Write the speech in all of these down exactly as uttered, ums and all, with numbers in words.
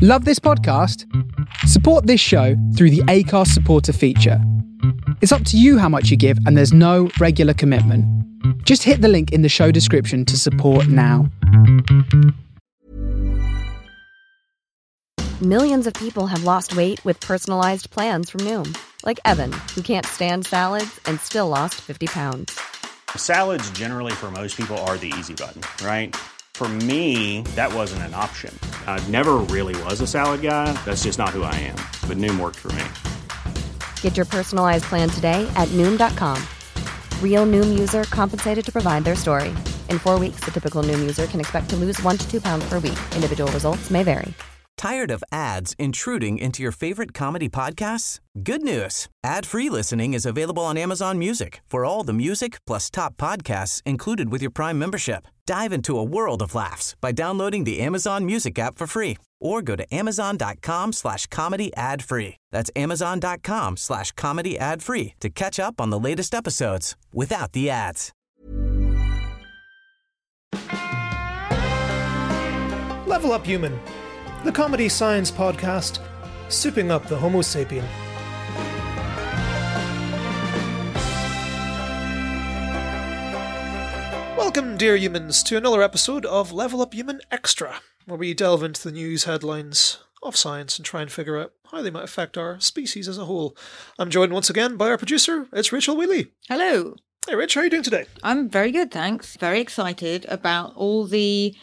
Love this podcast? Support this show through the Acast supporter feature. It's up to you how much you give, and there's no regular commitment. Just hit the link in the show description to support now. Millions of people have lost weight with personalized plans from Noom. Like Evan, who can't stand salads and still lost fifty pounds. Salads generally for most people are the easy button, right? For me, that wasn't an option. I never really was a salad guy. That's just not who I am. But Noom worked for me. Get your personalized plan today at Noom dot com. Real Noom user compensated to provide their story. In four weeks, the typical Noom user can expect to lose one to two pounds per week. Individual results may vary. Tired of ads intruding into your favorite comedy podcasts? Good news. Ad-free listening is available on Amazon Music for all the music plus top podcasts included with your Prime membership. Dive into a world of laughs by downloading the Amazon Music app for free or go to amazon.com slash comedy ad free. That's amazon.com slash comedy ad free to catch up on the latest episodes without the ads. Level Up Human, the comedy science podcast, souping up the Homo sapien. Welcome, dear humans, to another episode of Level Up Human Extra, where we delve into the news headlines of science and try and figure out how they might affect our species as a whole. I'm joined once again by our producer, it's Rachel Wheely. Hello. Hey Rich, how are you doing today? I'm very good, thanks. Very excited about all the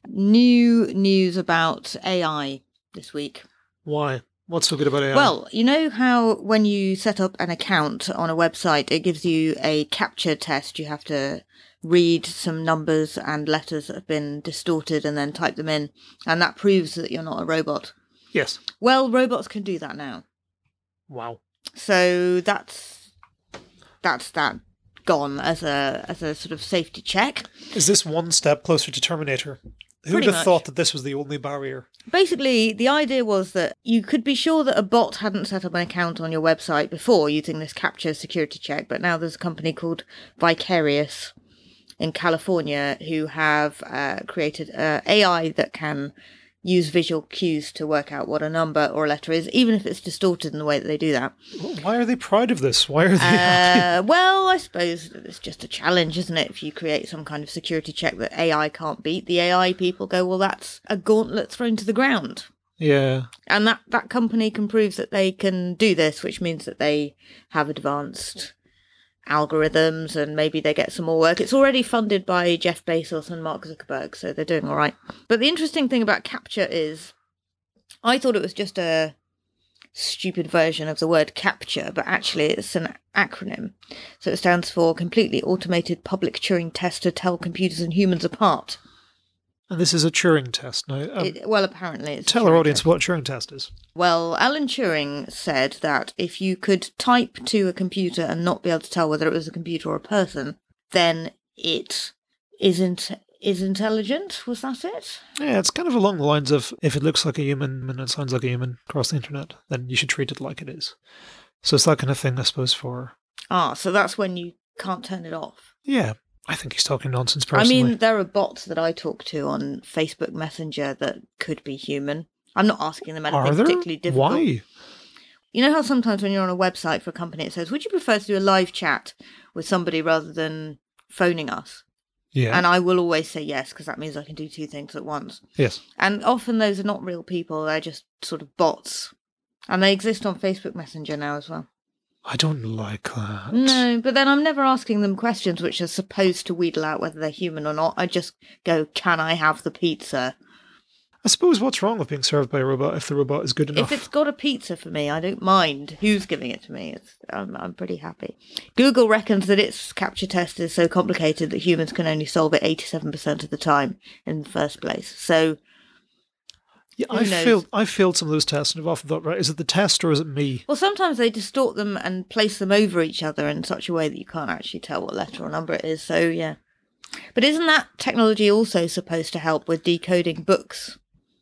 new news about A I this week. Why? What's so good about A I? Well, you know how when you set up an account on a website, it gives you a CAPTCHA test. You have to read some numbers and letters that have been distorted and then type them in, and that proves that you're not a robot. Yes. Well, robots can do that now. Wow. So that's that's that gone as a as a sort of safety check. Is this one step closer to Terminator? Who would Pretty have much. thought that this was the only barrier? Basically, the idea was that you could be sure that a bot hadn't set up an account on your website before using this CAPTCHA security check, but now there's a company called Vicarious in California who have uh, created uh, A I that can use visual cues to work out what a number or a letter is, even if it's distorted in the way that they do that. Why are they proud of this? Why are they happy? Uh, well, I suppose it's just a challenge, isn't it? If you create some kind of security check that A I can't beat, the A I people go, well, that's a gauntlet thrown to the ground. Yeah. And that, that company can prove that they can do this, which means that they have advanced algorithms and maybe they get some more work. It's already funded by Jeff Bezos and Mark Zuckerberg, so they're doing all right. But the interesting thing about CAPTCHA is I thought it was just a stupid version of the word capture, but actually it's an acronym. So it stands for Completely Automated Public Turing Test to Tell Computers and Humans Apart. And this is a Turing test. Now, um, It, well, apparently it's a tell our Turing audience test. what a Turing test is. Well, Alan Turing said that if you could type to a computer and not be able to tell whether it was a computer or a person, then it isn't is intelligent. Was that it? Yeah, it's kind of along the lines of if it looks like a human and it sounds like a human across the internet, then you should treat it like it is. So it's that kind of thing, I suppose, for... Ah, so that's when you can't turn it off. Yeah, I think he's talking nonsense personally. I mean, there are bots that I talk to on Facebook Messenger that could be human. I'm not asking them anything Are there? particularly difficult. Why? You know how sometimes when you're on a website for a company, it says, would you prefer to do a live chat with somebody rather than phoning us? Yeah. And I will always say yes, because that means I can do two things at once. Yes. And often those are not real people, they're just sort of bots. And they exist on Facebook Messenger now as well. I don't like that. No, but then I'm never asking them questions which are supposed to wheedle out whether they're human or not. I just go, can I have the pizza? I suppose what's wrong with being served by a robot if the robot is good enough? If it's got a pizza for me, I don't mind who's giving it to me. It's, I'm, I'm pretty happy. Google reckons that its CAPTCHA test is so complicated that humans can only solve it eighty-seven percent of the time in the first place. So, yeah, who I knows? failed. I failed some of those tests, and I've often thought, right, is it the test or is it me? Well, sometimes they distort them and place them over each other in such a way that you can't actually tell what letter or number it is. So, yeah. But isn't that technology also supposed to help with decoding books?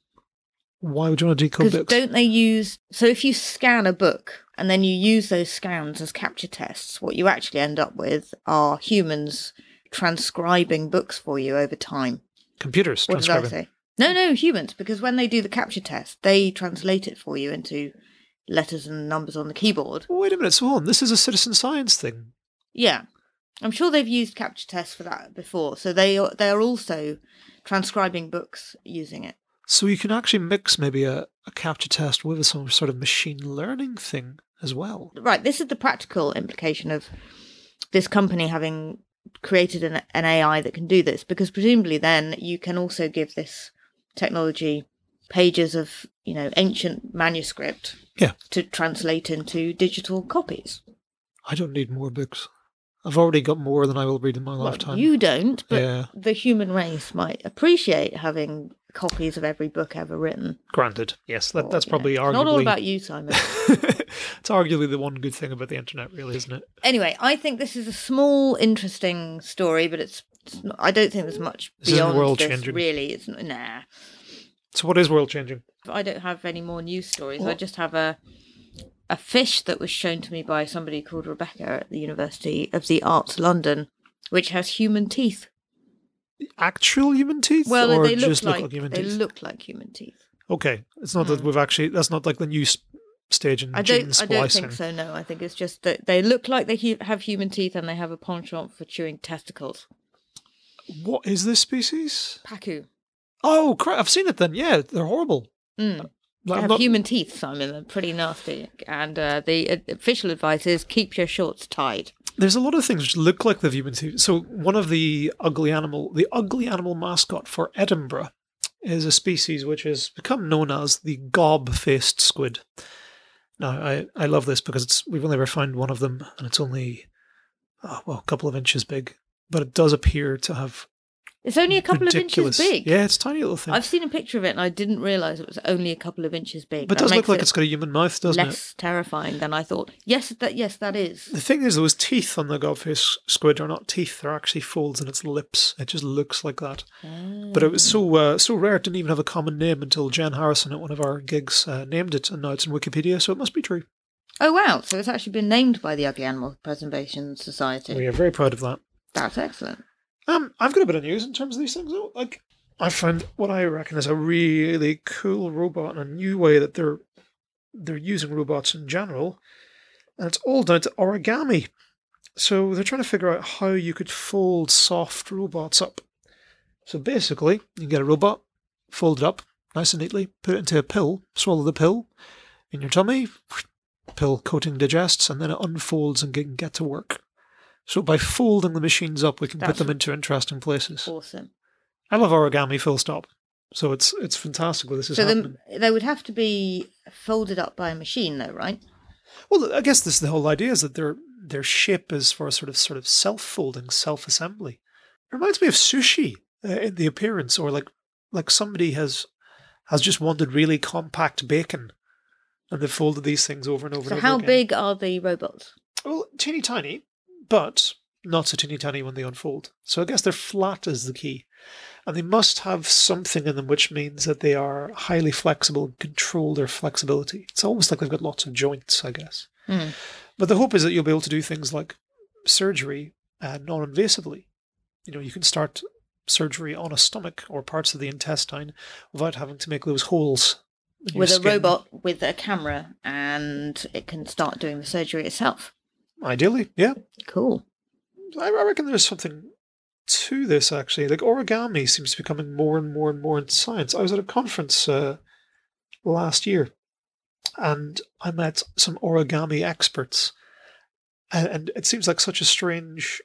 Why would you want to decode Because books? don't they use... So if you scan a book and then you use those scans as CAPTCHA tests, what you actually end up with are humans transcribing books for you over time. Computers What did I transcribing. say? No, no, humans, because when they do the capture test, they translate it for you into letters and numbers on the keyboard. Wait a minute, so on, this is a citizen science thing. Yeah. I'm sure they've used capture tests for that before, so they are, they are also transcribing books using it. So you can actually mix maybe a, a capture test with some sort of machine learning thing as well. Right, this is the practical implication of this company having created an, an A I that can do this, because presumably then you can also give this technology pages of, you know, ancient manuscript yeah. to translate into digital copies. I don't need more books. I've already got more than I will read in my Well, lifetime. you don't, but yeah. the human race might appreciate having copies of every book ever written. Granted, yes, that, Or, that's you probably know, arguably... It's not all about you, Simon. It's arguably the one good thing about the internet, really, isn't it? Anyway, I think this is a small, interesting story, but it's, it's not, I don't think there's much This isn't beyond world this, changing. really. It's not, nah. So what is world changing? I don't have any more news stories. I What? just have a a fish that was shown to me by somebody called Rebecca at the University of the Arts London, which has human teeth. Actual human teeth? Well, or they look just like, look like human they teeth? look like human teeth. Okay, it's not that Hmm. we've actually... That's not like the new s- stage in I gene don't. I splicing. don't think so. No, I think it's just that they look like they hu- have human teeth and they have a penchant for chewing testicles. What is this species? Pacu. Oh, crap, I've seen it then. Yeah, they're horrible. Mm. Like, They I'm have not- human teeth, Simon. They're pretty nasty. And uh, the uh, official advice is keep your shorts tied. There's a lot of things which look like they've human teeth. So one of the ugly animal, the ugly animal mascot for Edinburgh is a species which has become known as the gob-faced squid. Now, I, I love this because it's we've only ever found one of them, and it's only, oh, well, a couple of inches big. But it does appear to have It's only a couple ridiculous... of inches big. Yeah, it's a tiny little thing. I've seen a picture of it and I didn't realise it was only a couple of inches big. But it That does look makes like it it's got a human mouth, doesn't it? less terrifying than I thought. Yes, that yes, that is. The thing is, those teeth on the gob-faced squid are not teeth; they're actually folds in its lips. It just looks like that. But it was so uh, so rare; it didn't even have a common name until Jen Harrison at one of our gigs uh, named it, and now it's in Wikipedia, so it must be true. Oh wow! So it's actually been named by the Ugly Animal Preservation Society. We are very proud of that. That's excellent. Um, I've got a bit of news in terms of these things, though. Like, I found what I reckon is a really cool robot and a new way that they're they're using robots in general, and it's all down to origami. So they're trying to figure out how you could fold soft robots up. So basically, you can get a robot, fold it up nice and neatly, put it into a pill, swallow the pill in your tummy, pill coating digests, and then it unfolds and can get to work. So by folding the machines up, we can That's put them into interesting places. Awesome. I love origami, full stop. So it's it's fantastic that this is So happening. the, they would have to be folded up by a machine, though, right? Well, I guess this is the whole idea, is that their their shape is for sort of sort of self-folding, self-assembly. It reminds me of sushi uh, in the appearance, or like like somebody has has just wanted really compact bacon, and they've folded these things over and over So and over how again. big are the robots? Well, teeny tiny, but not so teeny tiny when they unfold. So I guess they're flat is the key. And they must have something in them which means that they are highly flexible and control their flexibility. It's almost like they've got lots of joints, I guess. Hmm. But the hope is that you'll be able to do things like surgery uh, non-invasively. You know, you can start surgery on a stomach or parts of the intestine without having to make those holes in your With a skin. robot with a camera, and it can start doing the surgery itself. Ideally, yeah. Cool. I I reckon there's something to this, actually. Like, origami seems to be becoming more and more and more into science. I was at a conference uh, last year, and I met some origami experts. And, and it seems like such a strange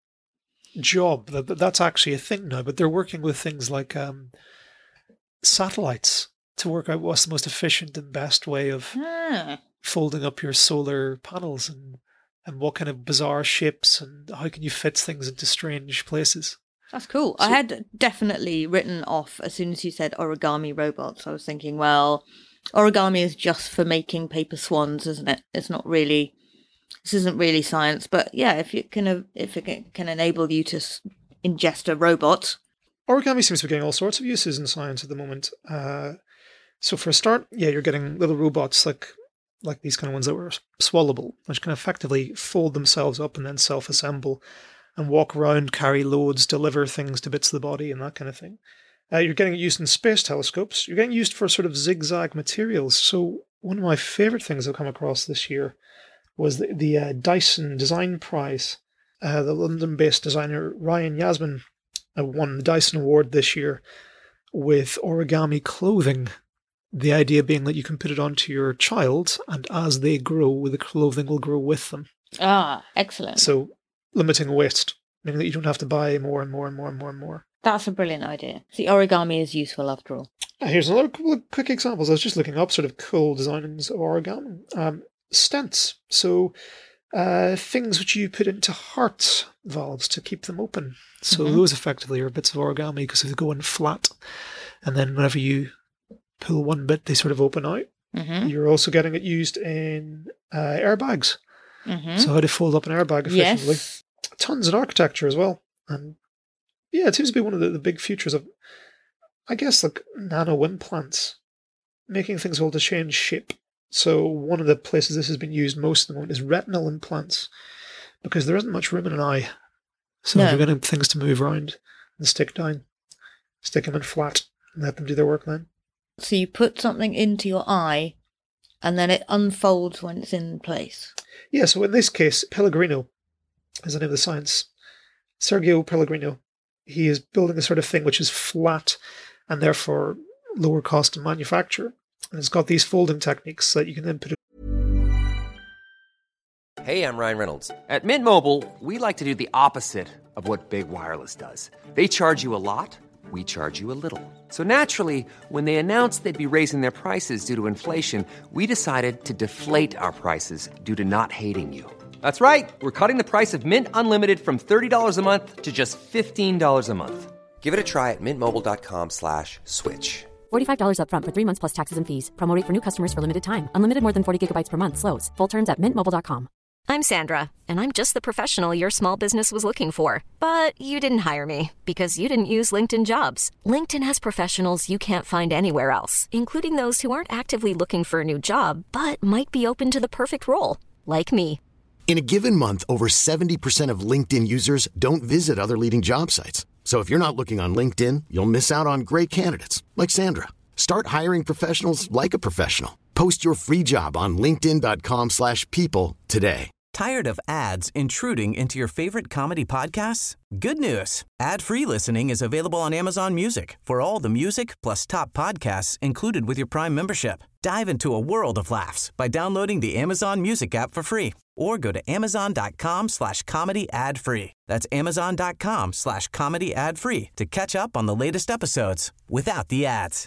job that that that's actually a thing now. But they're working with things like um, satellites to work out what's the most efficient and best way of Ah, folding up your solar panels, and and what kind of bizarre shapes, and how can you fit things into strange places. that's cool. I had definitely written off as soon as you said origami robots. I was thinking, well, origami is just for making paper swans, isn't it? It's not really. This isn't really science, but yeah, if you can, if it can, can enable you to s- ingest a robot. Origami seems to be getting all sorts of uses in science at the moment. Uh, so for a start, yeah, you're getting little robots like like these kind of ones that were swallowable, which can effectively fold themselves up and then self-assemble and walk around, carry loads, deliver things to bits of the body and that kind of thing. Uh, you're getting it used in space telescopes. You're getting used for sort of zigzag materials. So one of my favorite things I've come across this year was the, the uh, Dyson Design Prize. Uh, the London-based designer Ryan Yasmin uh, won the Dyson Award this year with origami clothing. The idea being that you can put it onto your child, and as they grow, the clothing will grow with them. Ah, excellent. So limiting waste, meaning that you don't have to buy more and more and more and more and more. That's a brilliant idea. See, origami is useful after all. Uh, here's another couple of quick examples. I was just looking up sort of cool designs of origami. Um, stents. So uh, things which you put into heart valves to keep them open. So mm-hmm. those effectively are bits of origami because they go in flat. And then whenever you pull one bit, they sort of open out. Mm-hmm. You're also getting it used in uh, airbags. Mm-hmm. So how to fold up an airbag efficiently. Yes. Tons in architecture as well. And yeah, it seems to be one of the, the big futures of, I guess, like nano implants, making things able to change shape. So one of the places this has been used most at the moment is retinal implants, because there isn't much room in an eye. So no. If you're getting things to move around and stick down, stick them in flat and let them do their work then. So you put something into your eye and then it unfolds when it's in place. Yeah, so in this case, Pellegrino is the name of the science. Sergio Pellegrino. He is building a sort of thing which is flat and therefore lower cost to manufacture. And it's got these folding techniques that you can then put it. Hey, I'm Ryan Reynolds. At Mint Mobile, we like to do the opposite of what Big Wireless does. They charge you a lot, we charge you a little. So naturally, when they announced they'd be raising their prices due to inflation, we decided to deflate our prices due to not hating you. That's right. We're cutting the price of Mint Unlimited from thirty dollars a month to just fifteen dollars a month. Give it a try at mintmobile.com slash switch. forty-five dollars up front for three months plus taxes and fees. Promo rate for new customers for limited time. Unlimited more than forty gigabytes per month. Slows full terms at mint mobile dot com. I'm Sandra, and I'm just the professional your small business was looking for. But you didn't hire me because you didn't use LinkedIn Jobs. LinkedIn has professionals you can't find anywhere else, including those who aren't actively looking for a new job, but might be open to the perfect role, like me. In a given month, over seventy percent of LinkedIn users don't visit other leading job sites. So if you're not looking on LinkedIn, you'll miss out on great candidates like Sandra. Start hiring professionals like a professional. Post your free job on linkedin.com slash people today. Tired of ads intruding into your favorite comedy podcasts? Good news. Ad-free listening is available on Amazon Music for all the music plus top podcasts included with your Prime membership. Dive into a world of laughs by downloading the Amazon Music app for free or go to amazon.com slash comedy ad free. That's amazon.com slash comedy ad free to catch up on the latest episodes without the ads.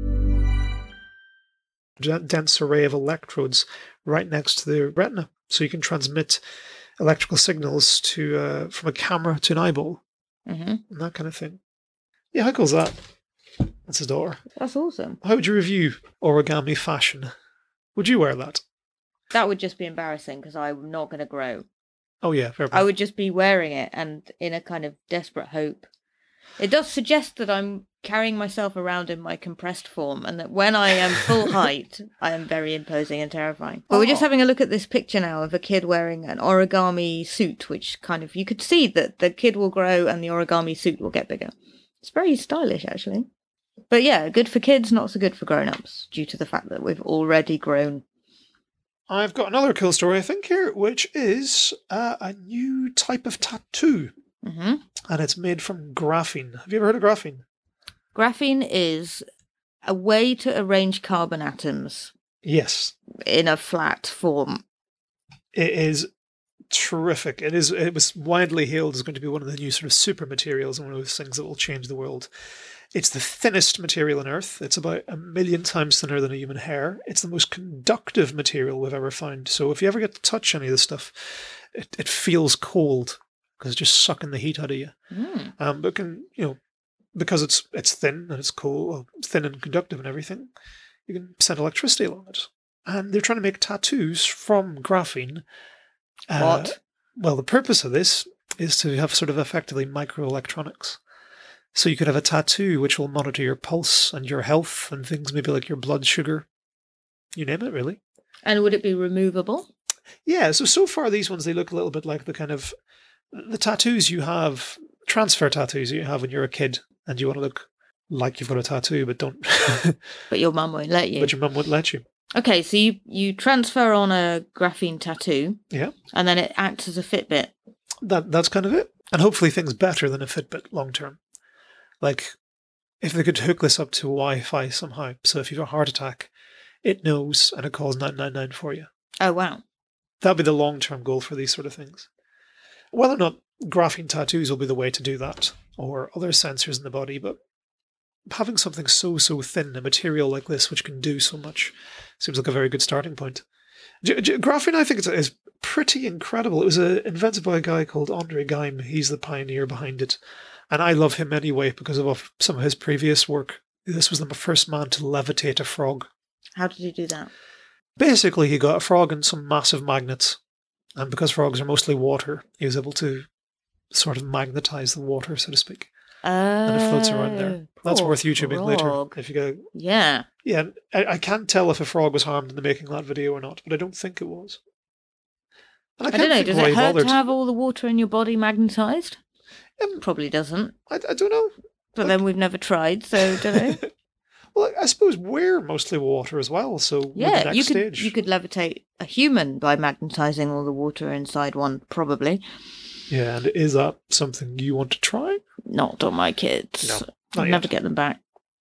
Dense array of electrodes right next to the retina, so you can transmit electrical signals to uh, from a camera to an eyeball, mm-hmm. and that kind of thing. Yeah, how cool is that? That's his daughter. That's awesome. How would you review origami fashion? Would you wear that? That would just be embarrassing because I'm not going to grow. Oh yeah, fair I would just be wearing it and in a kind of desperate hope. It does suggest that I'm carrying myself around in my compressed form and that when I am full height, I am very imposing and terrifying. But oh. We're just having a look at this picture now of a kid wearing an origami suit, which kind of, you could see that the kid will grow and the origami suit will get bigger. It's very stylish, actually. But yeah, good for kids, not so good for grown-ups, due to the fact that we've already grown. I've got another cool story, I think, here, which is uh, a new type of tattoo. Mm-hmm. And it's made from graphene. Have you ever heard of graphene? Graphene is a way to arrange carbon atoms. Yes. In a flat form. It is terrific. It is. It was widely hailed as going to be one of the new sort of super materials and one of those things that will change the world. It's the thinnest material on Earth. It's about a million times thinner than a human hair. It's the most conductive material we've ever found. So if you ever get to touch any of this stuff, it, it feels cold because it's just sucking the heat out of you. Mm. Um, but can, you know, because it's it's thin and it's cool, well, it's thin and conductive and everything, you can send electricity along it. And they're trying to make tattoos from graphene. What? Uh, well, the purpose of this is to have sort of effectively microelectronics. So you could have a tattoo which will monitor your pulse and your health and things maybe like your blood sugar. You name it, really. And would it be removable? Yeah, so so far these ones, they look a little bit like the kind of, the tattoos you have, transfer tattoos you have when you're a kid and you want to look like you've got a tattoo, but don't. But your mum won't let you. But your mum won't let you. Okay, so you, you transfer on a graphene tattoo. Yeah. And then it acts as a Fitbit. That That's kind of it. And hopefully things better than a Fitbit long term. Like, if they could hook this up to Wi-Fi somehow, so if you have a heart attack, it knows and it calls nine nine nine for you. Oh, wow. That'd be the long-term goal for these sort of things. Whether or not graphene tattoos will be the way to do that, or other sensors in the body, but having something so, so thin, a material like this, which can do so much, seems like a very good starting point. G- G- graphene, I think, is, is pretty incredible. It was uh, invented by a guy called Andre Geim. He's the pioneer behind it. And I love him anyway because of some of his previous work. This was the first man to levitate a frog. How did he do that? Basically, he got a frog and some massive magnets. And because frogs are mostly water, he was able to sort of magnetize the water, so to speak. Oh, and it floats around there. That's worth YouTubing frog. later. If you go, yeah. Yeah, I, I can't tell if a frog was harmed in the making of that video or not, but I don't think it was. And I, I can't don't know, think does why it he hurt bothered. to have all the water in your body magnetized? Um, Probably doesn't. I, I don't know. But then we've never tried, so don't know. Well, I suppose we're mostly water as well, so with the Yeah, next you could stage. you could levitate a human by magnetizing all the water inside one, probably. Yeah, and is that something you want to try? Not on my kids. No, I'll not never yet. get them back.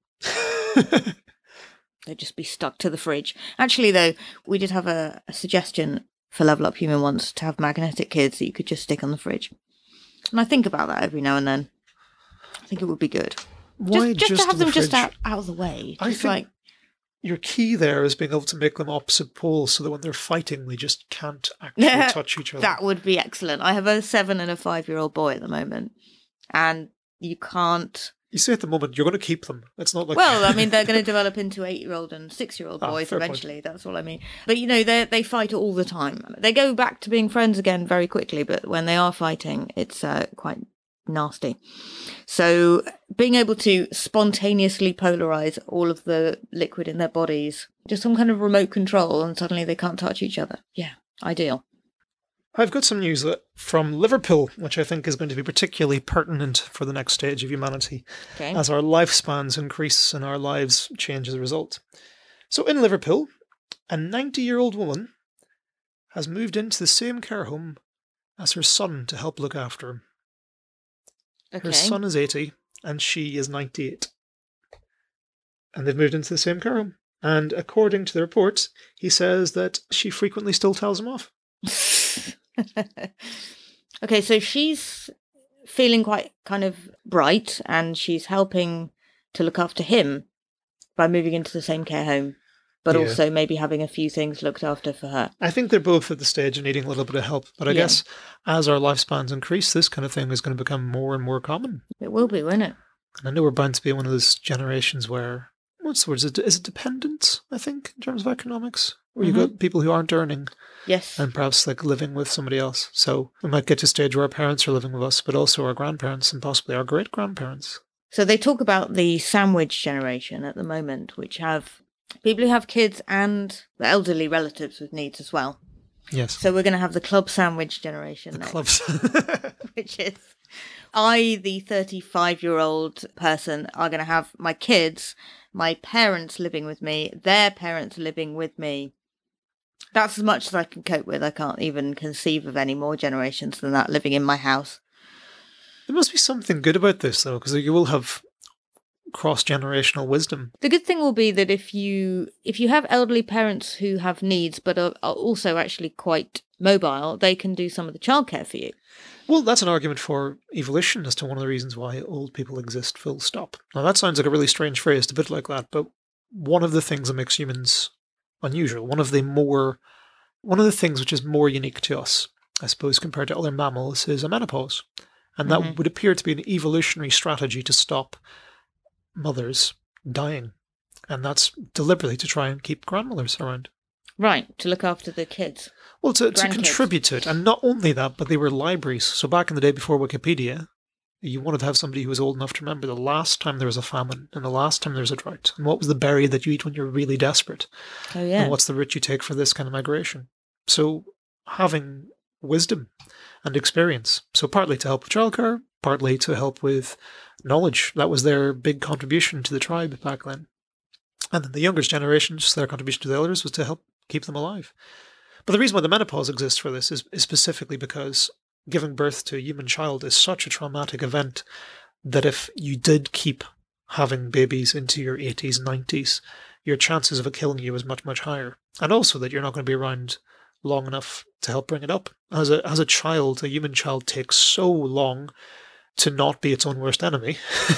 They'd just be stuck to the fridge. Actually, though, we did have a, a suggestion for Level Up Human once to have magnetic kids that you could just stick on the fridge. And I think about that every now and then. I think it would be good. Why just, just, just to have on the them just fridge? out, out of the way. I Just think like, your key there is being able to make them opposite poles so that when they're fighting, they just can't actually touch each other. that would be excellent. I have a seven and a five-year-old boy at the moment, and you can't... You say at the moment, you're going to keep them. It's not like... Well, I mean, they're going to develop into eight-year-old and six-year-old Ah, boys fair point. eventually. That's all I mean. But, you know, they they fight all the time. They go back to being friends again very quickly, but when they are fighting, it's uh, quite nasty. So being able to spontaneously polarize all of the liquid in their bodies, just some kind of remote control, and suddenly they can't touch each other. Yeah, ideal. I've got some news that- from Liverpool, which I think is going to be particularly pertinent for the next stage of humanity, Okay. as our lifespans increase and our lives change as a result. So in Liverpool, a ninety-year-old woman has moved into the same care home as her son to help look after him. Okay. Her son is eighty and she is ninety-eight. And they've moved into the same care home. And according to the reports, he says that she frequently still tells him off. Okay, so she's feeling quite kind of bright, and she's helping to look after him by moving into the same care home, but Yeah. also maybe having a few things looked after for her. I think they're both at the stage of needing a little bit of help. But I Yeah. guess as our lifespans increase, this kind of thing is going to become more and more common. It will be, won't it? And I know we're bound to be one of those generations where, what's the word? Is it, is it dependent, I think, in terms of economics? Where you've Mhm. got people who aren't earning Yes. and perhaps like living with somebody else. So we might get to a stage where our parents are living with us, but also our grandparents and possibly our great-grandparents. So they talk about the sandwich generation at the moment, which have people who have kids and elderly relatives with needs as well. Yes. So we're going to have the club sandwich generation The next, clubs. which is I, the thirty-five-year-old person, are going to have my kids, my parents living with me, their parents living with me. That's as much as I can cope with. I can't even conceive of any more generations than that living in my house. There must be something good about this, though, because you will have cross-generational wisdom. The good thing will be that if you if you have elderly parents who have needs but are, are also actually quite mobile, they can do some of the childcare for you. Well, that's an argument for evolution as to one of the reasons why old people exist, full stop. Now, that sounds like a really strange phrase, a bit like that, but one of the things that makes humans unusual, one of the more, one of the things which is more unique to us, I suppose, compared to other mammals, is a menopause. And that Mhm. would appear to be an evolutionary strategy to stop mothers dying. And that's deliberately to try and keep grandmothers around. Right, to look after the kids. Well, to, to Grandkids. contribute to it. And not only that, but they were libraries. So back in the day before Wikipedia, you wanted to have somebody who was old enough to remember the last time there was a famine and the last time there was a drought. And what was the berry that you eat when you're really desperate? Oh, yeah. And what's the route you take for this kind of migration? So having wisdom and experience. So partly to help with childcare, partly to help with knowledge. That was their big contribution to the tribe back then. And then the younger generations, their contribution to the elders was to help keep them alive. But the reason why the menopause exists for this is, is specifically because giving birth to a human child is such a traumatic event that if you did keep having babies into your eighties, nineties, your chances of it killing you is much, much higher. And also that you're not going to be around long enough to help bring it up. As a as a child, a human child takes so long to not be its own worst enemy.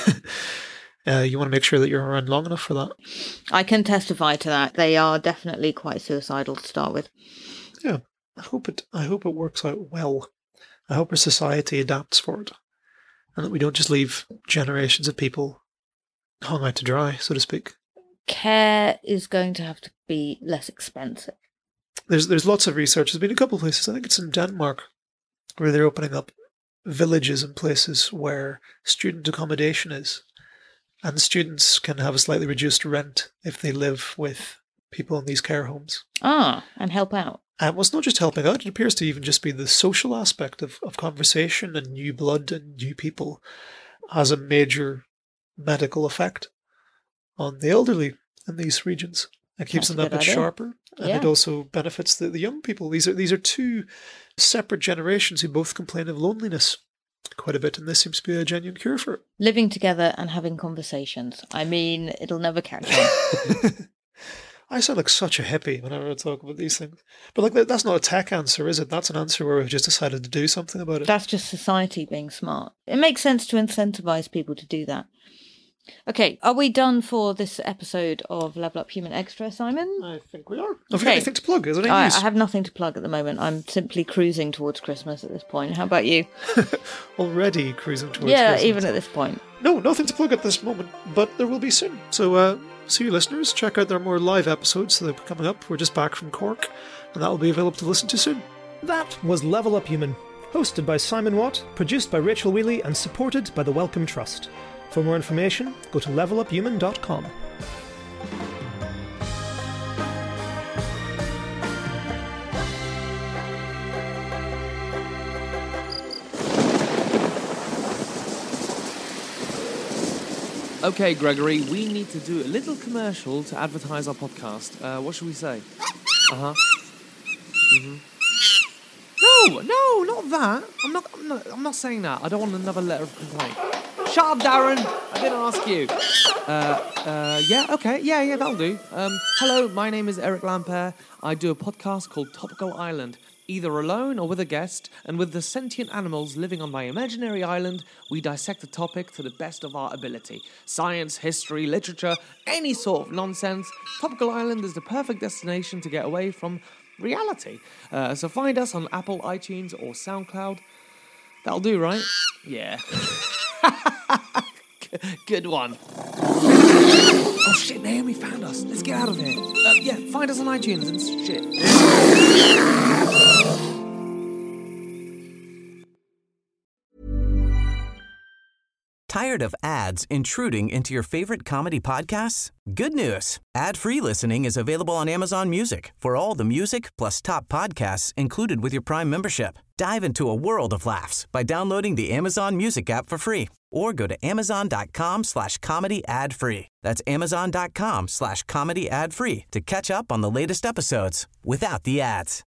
uh, you want to make sure that you're around long enough for that. I can testify to that. They are definitely quite suicidal to start with. Yeah, I hope it. I hope it works out well. I hope our society adapts for it, and that we don't just leave generations of people hung out to dry, so to speak. Care is going to have to be less expensive. There's there's lots of research. There's been a couple of places. I think it's in Denmark where they're opening up villages and places where student accommodation is, and students can have a slightly reduced rent if they live with people in these care homes. Ah, and help out. And well, it's not just helping out. It appears to even just be the social aspect of, of conversation and new blood and new people has a major medical effect on the elderly in these regions. It keeps That's them that bit idea. sharper, and Yeah. it also benefits the, the young people. These are these are two separate generations who both complain of loneliness quite a bit, and this seems to be a genuine cure for it. Living together and having conversations. I mean, it'll never catch on. I sound like such a hippie whenever I talk about these things. But like that, that's not a tech answer, is it? That's an answer where we've just decided to do something about it. That's just society being smart. It makes sense to incentivize people to do that. Okay, are we done for this episode of Level Up Human Extra, Simon? I think we are. Have you Okay. got anything to plug? Is there any I, news? I have nothing to plug at the moment. I'm simply cruising towards Christmas at this point. How about you? Already cruising towards yeah, Christmas. even at this point. No, nothing to plug at this moment, but there will be soon. So, uh, see you listeners. Check out their more live episodes that are coming up. We're just back from Cork, and that will be available to listen to soon. That was Level Up Human, hosted by Simon Watt, produced by Rachel Wheely, and supported by the Wellcome Trust. For more information, go to level up human dot com. Okay, Gregory, we need to do a little commercial to advertise our podcast. Uh, what should we say? Uh-huh. Mm-hmm. No, no, not that. I'm not, I'm not, I'm not saying that. I don't want another letter of complaint. Shut up, Darren. I didn't ask you. Uh, uh, yeah, okay, yeah, yeah, that'll do. Um, hello, my name is Eric Lampere. I do a podcast called Topical Island. Either alone or with a guest, and with the sentient animals living on my imaginary island, we dissect a topic to the best of our ability. Science, history, literature, any sort of nonsense. Topical Island is the perfect destination to get away from reality. Uh, so find us on Apple, iTunes, or SoundCloud. That'll do, right? Yeah. Good one. Oh shit, Naomi found us. Let's get out of here. Uh, yeah, find us on iTunes and shit. Tired of ads intruding into your favorite comedy podcasts? Good news. Ad-free listening is available on Amazon Music for all the music plus top podcasts included with your Prime membership. Dive into a world of laughs by downloading the Amazon Music app for free or go to amazon.com slash comedy ad free. That's amazon.com slash comedy ad free to catch up on the latest episodes without the ads.